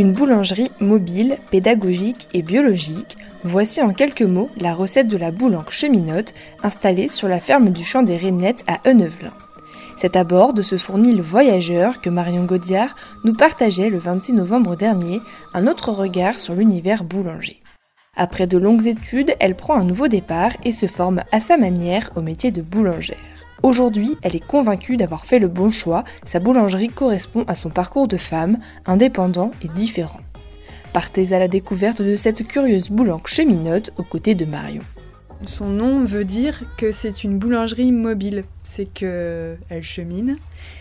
Une boulangerie mobile, pédagogique et biologique, voici en quelques mots la recette de la boulanque cheminote installée sur la ferme du Champ des Rainettes à Heunevelin. C'est à bord de ce fournil voyageur que Marion Gaudiard nous partageait le 26 novembre dernier un autre regard sur l'univers boulanger. Après de longues études, elle prend un nouveau départ et se forme à sa manière au métier de boulangère. Aujourd'hui, elle est convaincue d'avoir fait le bon choix, sa boulangerie correspond à son parcours de femme, indépendant et différent. Partez à la découverte de cette curieuse boulanque cheminote aux côtés de Marion. Son nom veut dire que c'est une boulangerie mobile, c'est qu'elle chemine.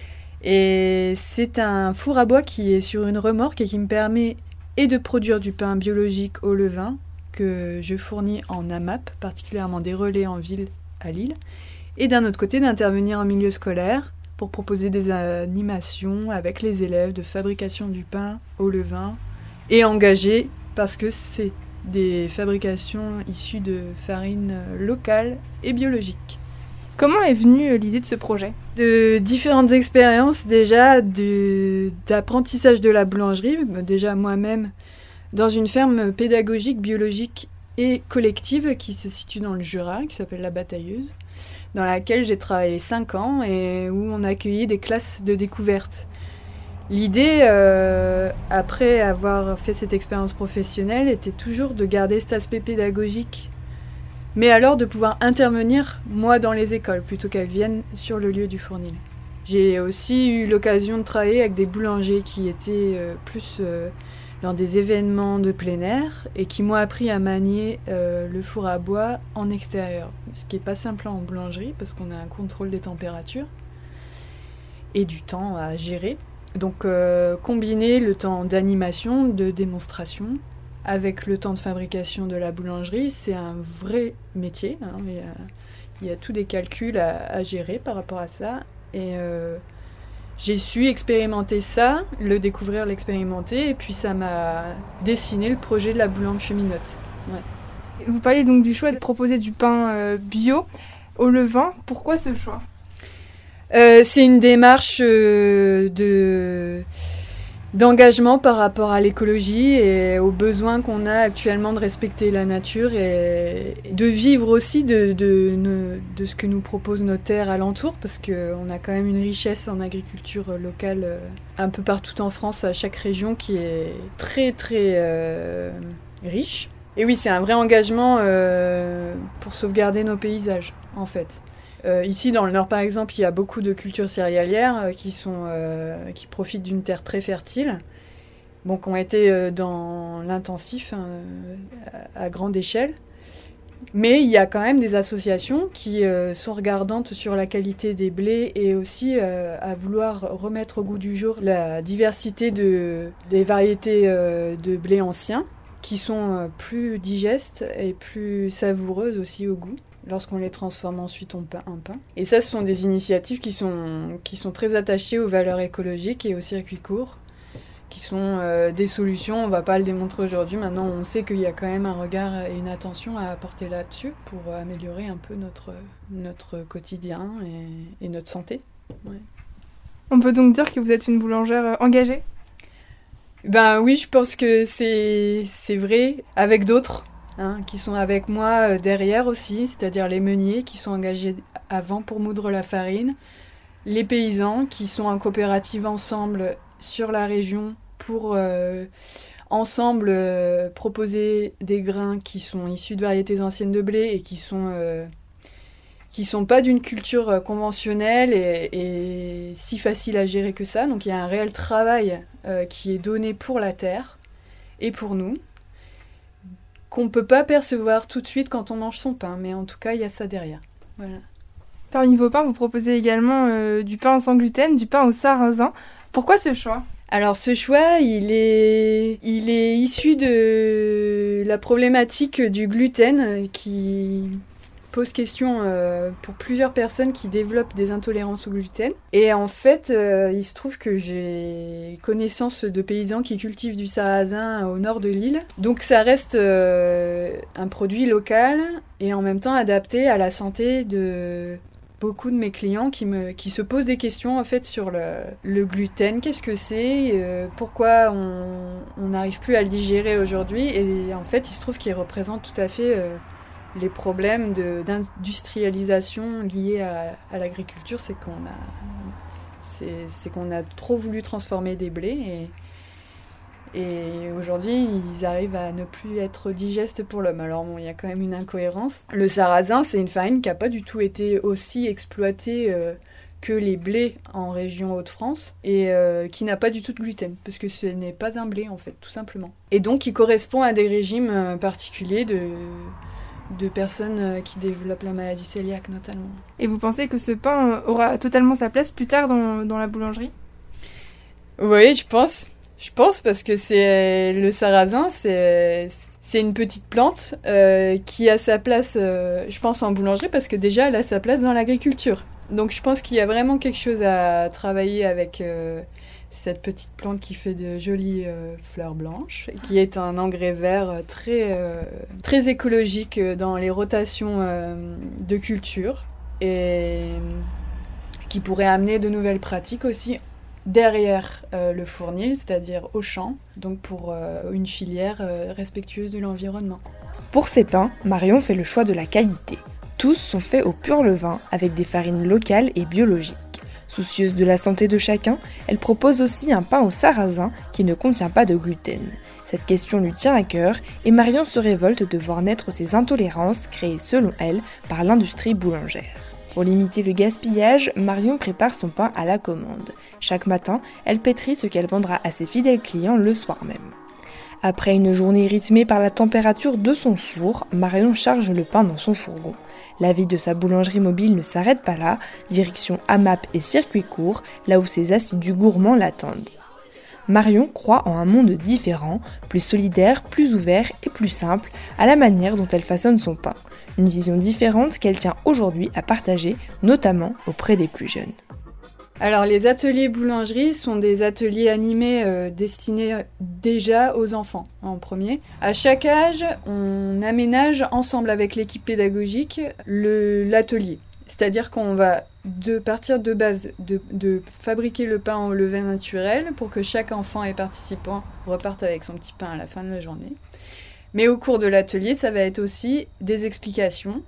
Et c'est un four à bois qui est sur une remorque et qui me permet et de produire du pain biologique au levain, que je fournis en AMAP, particulièrement des relais en ville à Lille, et d'un autre côté d'intervenir en milieu scolaire pour proposer des animations avec les élèves de fabrication du pain au levain et engagés parce que c'est des fabrications issues de farines locales et biologiques. Comment est venue l'idée de ce projet ? De différentes expériences déjà d'apprentissage de la boulangerie, déjà moi-même dans une ferme pédagogique, biologique et collective qui se situe dans le Jura, qui s'appelle La Batailleuse, dans laquelle j'ai travaillé 5 ans et où on accueillait des classes de découverte. L'idée, après avoir fait cette expérience professionnelle, était toujours de garder cet aspect pédagogique, mais alors de pouvoir intervenir, moi, dans les écoles, plutôt qu'elles viennent sur le lieu du fournil. J'ai aussi eu l'occasion de travailler avec des boulangers qui étaient plus dans des événements de plein air et qui m'ont appris à manier le four à bois en extérieur. Ce qui n'est pas simple en boulangerie parce qu'on a un contrôle des températures et du temps à gérer. Donc combiner le temps d'animation, de démonstration avec le temps de fabrication de la boulangerie, c'est un vrai métier. Il y a tous des calculs à gérer par rapport à ça. Et j'ai su expérimenter ça, le découvrir, l'expérimenter, et puis ça m'a dessiné le projet de la boulanque cheminote. Ouais. Vous parlez donc du choix de proposer du pain bio au levain. Pourquoi ce choix ? C'est une démarche d'engagement par rapport à l'écologie et aux besoins qu'on a actuellement de respecter la nature et de vivre aussi de ce que nous propose nos terres alentours, parce qu'on a quand même une richesse en agriculture locale un peu partout en France, à chaque région, qui est très très riche. Et oui, c'est un vrai engagement pour sauvegarder nos paysages, en fait. Ici, dans le Nord, par exemple, il y a beaucoup de cultures céréalières qui profitent d'une terre très fertile, qui ont été dans l'intensif à grande échelle. Mais il y a quand même des associations qui sont regardantes sur la qualité des blés et aussi à vouloir remettre au goût du jour la diversité des variétés de blés anciens qui sont plus digestes et plus savoureuses aussi au goût, lorsqu'on les transforme ensuite en pain. Et ça, ce sont des initiatives qui sont très attachées aux valeurs écologiques et aux circuits courts, qui sont des solutions. On ne va pas le démontrer aujourd'hui. Maintenant, on sait qu'il y a quand même un regard et une attention à apporter là-dessus pour améliorer un peu notre quotidien et notre santé. Ouais. On peut donc dire que vous êtes une boulangère engagée ? Ben oui, je pense que c'est vrai, avec d'autres. Qui sont avec moi derrière aussi, c'est-à-dire les meuniers qui sont engagés avant pour moudre la farine, les paysans qui sont en coopérative ensemble sur la région pour ensemble proposer des grains qui sont issus de variétés anciennes de blé et qui sont pas d'une culture conventionnelle et si facile à gérer que ça. Donc il y a un réel travail qui est donné pour la terre et pour nous, qu'on ne peut pas percevoir tout de suite quand on mange son pain, mais en tout cas, il y a ça derrière. Voilà. Parmi vos pains, vous proposez également du pain sans gluten, du pain au sarrasin. Pourquoi ce choix ? Alors ce choix, il est issu de la problématique du gluten qui pose question pour plusieurs personnes qui développent des intolérances au gluten. Et en fait, il se trouve que j'ai connaissance de paysans qui cultivent du sarrasin au nord de l'île. Donc ça reste un produit local et en même temps adapté à la santé beaucoup de mes clients qui se posent des questions en fait sur le gluten. Qu'est-ce que c'est, pourquoi on n'arrive plus à le digérer aujourd'hui. Et en fait, il se trouve qu'il représente tout à fait les problèmes d'industrialisation liés à l'agriculture. C'est qu'on a trop voulu transformer des blés et aujourd'hui, ils arrivent à ne plus être digestes pour l'homme. Alors bon, il y a quand même une incohérence. Le sarrasin, c'est une farine qui n'a pas du tout été aussi exploitée que les blés en région Hauts-de-France et qui n'a pas du tout de gluten, parce que ce n'est pas un blé en fait, tout simplement. Et donc, il correspond à des régimes particuliers de personnes qui développent la maladie cœliaque notamment. Et vous pensez que ce pain aura totalement sa place plus tard dans la boulangerie ? Oui, je pense. Parce que le sarrasin, c'est une petite plante qui a sa place, je pense, en boulangerie, parce que déjà, elle a sa place dans l'agriculture. Donc je pense qu'il y a vraiment quelque chose à travailler avec cette petite plante qui fait de jolies fleurs blanches, qui est un engrais vert très écologique dans les rotations de culture et qui pourrait amener de nouvelles pratiques aussi derrière le fournil, c'est-à-dire au champ, donc pour une filière respectueuse de l'environnement. Pour ces pains, Marion fait le choix de la qualité. Tous sont faits au pur levain avec des farines locales et biologiques. Soucieuse de la santé de chacun, elle propose aussi un pain au sarrasin qui ne contient pas de gluten. Cette question lui tient à cœur et Marion se révolte de voir naître ces intolérances créées selon elle par l'industrie boulangère. Pour limiter le gaspillage, Marion prépare son pain à la commande. Chaque matin, elle pétrit ce qu'elle vendra à ses fidèles clients le soir même. Après une journée rythmée par la température de son four, Marion charge le pain dans son fourgon. La vie de sa boulangerie mobile ne s'arrête pas là, direction AMAP et circuit court, là où ses assidus gourmands l'attendent. Marion croit en un monde différent, plus solidaire, plus ouvert et plus simple, à la manière dont elle façonne son pain. Une vision différente qu'elle tient aujourd'hui à partager, notamment auprès des plus jeunes. Alors les ateliers boulangerie sont des ateliers animés destinés déjà aux enfants en premier. À chaque âge, on aménage ensemble avec l'équipe pédagogique l'atelier. C'est-à-dire qu'on va partir de base de fabriquer le pain au levain naturel pour que chaque enfant et participant reparte avec son petit pain à la fin de la journée. Mais au cours de l'atelier, ça va être aussi des explications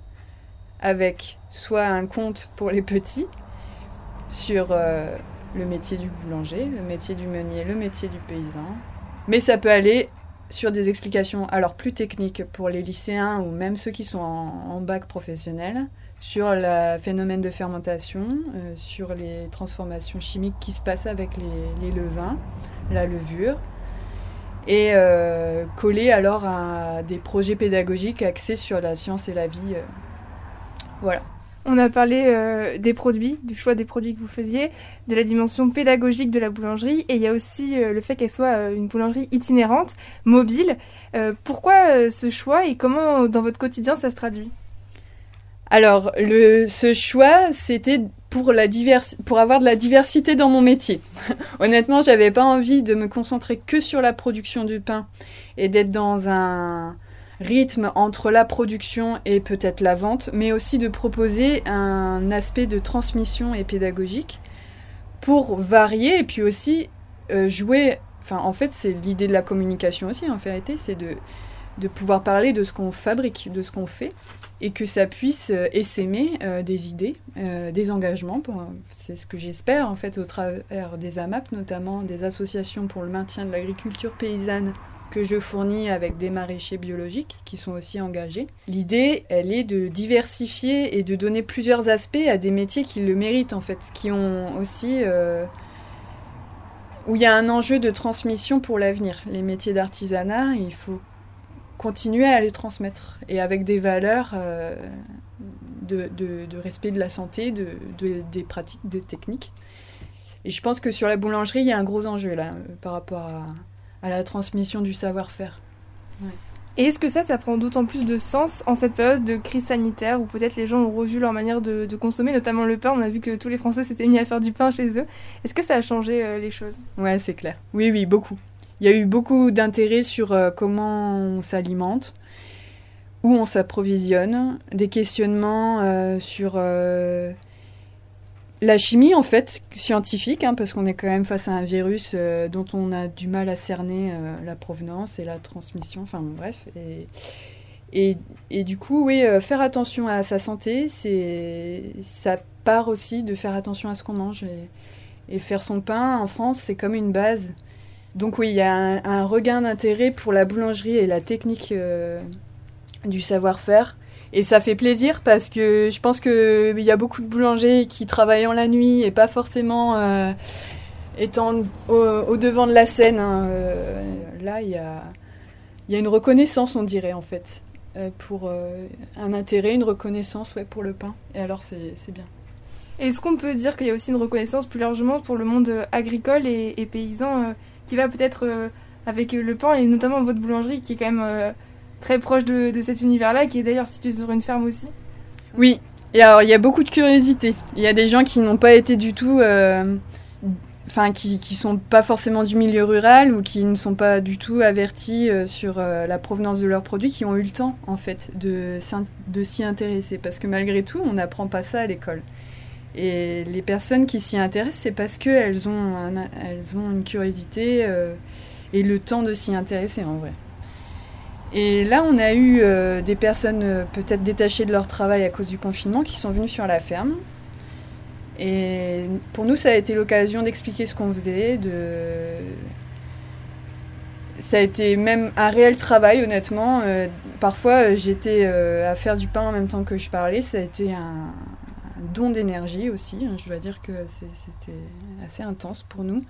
avec soit un conte pour les petits sur le métier du boulanger, le métier du meunier, le métier du paysan. Mais ça peut aller sur des explications alors plus techniques pour les lycéens ou même ceux qui sont en bac professionnel, sur le phénomène de fermentation, sur les transformations chimiques qui se passent avec les levains, la levure, et coller alors à des projets pédagogiques axés sur la science et la vie. Voilà. On a parlé des produits, du choix des produits que vous faisiez, de la dimension pédagogique de la boulangerie, et il y a aussi le fait qu'elle soit une boulangerie itinérante, mobile. Pourquoi ce choix et comment dans votre quotidien ça se traduit ? Alors, ce choix, c'était pour avoir de la diversité dans mon métier. Honnêtement, j'avais pas envie de me concentrer que sur la production du pain et d'être dans un rythme entre la production et peut-être la vente, mais aussi de proposer un aspect de transmission et pédagogique pour varier et puis aussi jouer. Enfin, en fait, c'est l'idée de la communication aussi, en vérité, c'est de pouvoir parler de ce qu'on fabrique, de ce qu'on fait, et que ça puisse essaimer des idées, des engagements. C'est ce que j'espère, en fait, au travers des AMAP, notamment des associations pour le maintien de l'agriculture paysanne, que je fournis avec des maraîchers biologiques qui sont aussi engagés. L'idée, elle est de diversifier et de donner plusieurs aspects à des métiers qui le méritent, en fait, qui ont aussi... où il y a un enjeu de transmission pour l'avenir. Les métiers d'artisanat, il faut continuer à les transmettre, et avec des valeurs de respect de la santé, des pratiques, des techniques. Et je pense que sur la boulangerie, il y a un gros enjeu là, par rapport à la transmission du savoir-faire. Ouais. Et est-ce que ça prend d'autant plus de sens en cette période de crise sanitaire où peut-être les gens ont revu leur manière de consommer, notamment le pain? On a vu que tous les Français s'étaient mis à faire du pain chez eux. Est-ce que ça a changé les choses? Ouais, c'est clair. Oui, beaucoup. Il y a eu beaucoup d'intérêt sur comment on s'alimente, où on s'approvisionne, des questionnements sur La chimie, en fait, scientifique, parce qu'on est quand même face à un virus dont on a du mal à cerner la provenance et la transmission, enfin bon, bref. Et du coup, oui, faire attention à sa santé, ça part aussi de faire attention à ce qu'on mange. Et faire son pain, en France, c'est comme une base. Donc oui, il y a un regain d'intérêt pour la boulangerie et la technique du savoir-faire. Et ça fait plaisir parce que je pense qu'il y a beaucoup de boulangers qui travaillent en la nuit et pas forcément étant au devant de la scène. Là, il y a une reconnaissance, on dirait, en fait, pour un intérêt, une reconnaissance pour le pain. Et alors, c'est bien. Est-ce qu'on peut dire qu'il y a aussi une reconnaissance plus largement pour le monde agricole et paysan qui va peut-être avec le pain et notamment votre boulangerie qui est quand même... très proche de cet univers-là, qui est d'ailleurs situé sur une ferme aussi. Oui, et alors il y a beaucoup de curiosité. Il y a des gens qui n'ont pas été du tout... qui sont pas forcément du milieu rural ou qui ne sont pas du tout avertis sur la provenance de leurs produits, qui ont eu le temps, en fait, de s'y intéresser. Parce que malgré tout, on n'apprend pas ça à l'école. Et les personnes qui s'y intéressent, c'est parce qu'elles ont une curiosité et le temps de s'y intéresser, en vrai. Et là, on a eu des personnes peut-être détachées de leur travail à cause du confinement qui sont venues sur la ferme. Et pour nous, ça a été l'occasion d'expliquer ce qu'on faisait. Ça a été même un réel travail, honnêtement. Parfois, j'étais à faire du pain en même temps que je parlais. Ça a été un don d'énergie aussi. Je dois dire que c'était assez intense pour nous.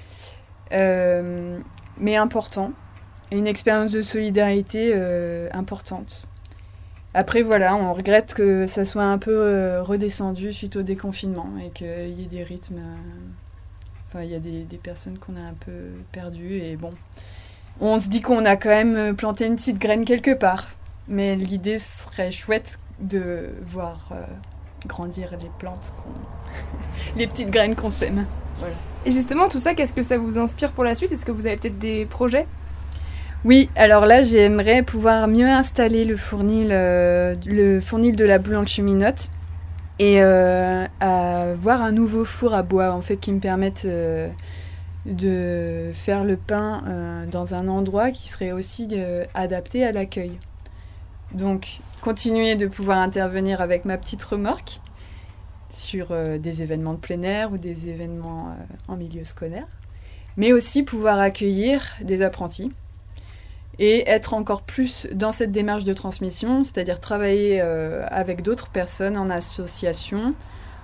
Mais important. Et une expérience de solidarité importante. Après, voilà, on regrette que ça soit un peu redescendu suite au déconfinement et qu'il y ait des rythmes... il y a des personnes qu'on a un peu perdues et bon... On se dit qu'on a quand même planté une petite graine quelque part. Mais l'idée serait chouette de voir grandir les plantes, les petites graines qu'on sème. Voilà. Et justement, tout ça, qu'est-ce que ça vous inspire pour la suite ? Est-ce que vous avez peut-être des projets ? Oui, alors là, j'aimerais pouvoir mieux installer le fournil de la boulangerie cheminote et avoir un nouveau four à bois, en fait, qui me permette de faire le pain dans un endroit qui serait aussi adapté à l'accueil. Donc, continuer de pouvoir intervenir avec ma petite remorque sur des événements de plein air ou des événements en milieu scolaire, mais aussi pouvoir accueillir des apprentis et être encore plus dans cette démarche de transmission, c'est-à-dire travailler avec d'autres personnes en association,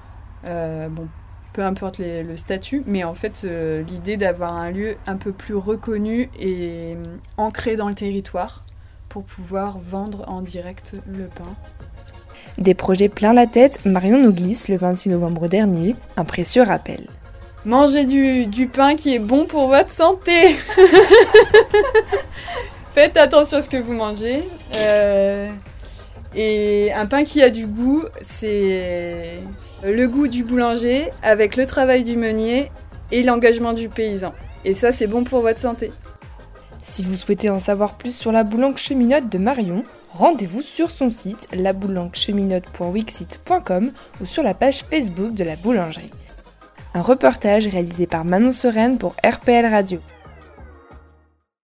peu importe le statut, mais en fait l'idée d'avoir un lieu un peu plus reconnu et ancré dans le territoire pour pouvoir vendre en direct le pain. Des projets plein la tête, Marion nous glisse le 26 novembre dernier un précieux rappel. Mangez du pain qui est bon pour votre santé. Faites attention à ce que vous mangez. Et un pain qui a du goût, c'est le goût du boulanger avec le travail du meunier et l'engagement du paysan. Et ça, c'est bon pour votre santé. Si vous souhaitez en savoir plus sur la boulangerie cheminote de Marion, rendez-vous sur son site laboulangerie-cheminote.wixsite.com ou sur la page Facebook de la boulangerie. Un reportage réalisé par Manon Sereine pour RPL Radio.